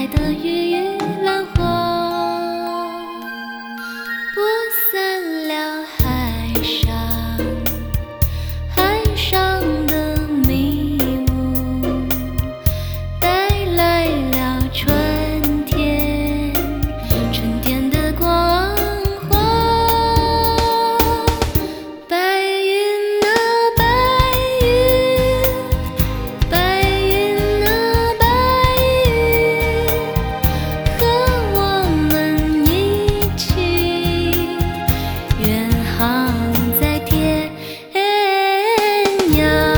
的郁郁兰花，播散了海上，海上的迷雾，带来了春天，春天的光华。白云啊白云，白云啊白云，和我们一起远航在天涯。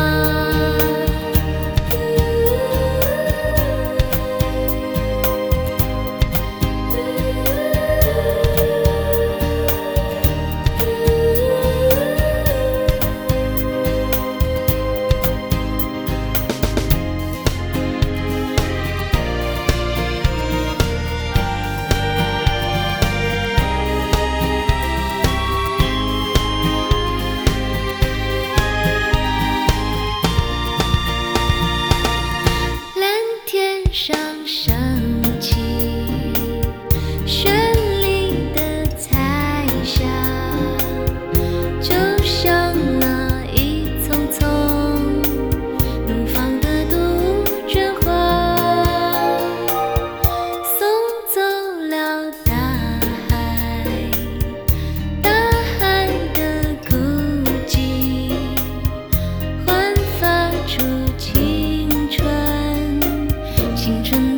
蓝天上升起绚丽的彩霞，就像那一丛丛怒放的杜鹃花，送走了大海，大海的孤寂，焕发出青春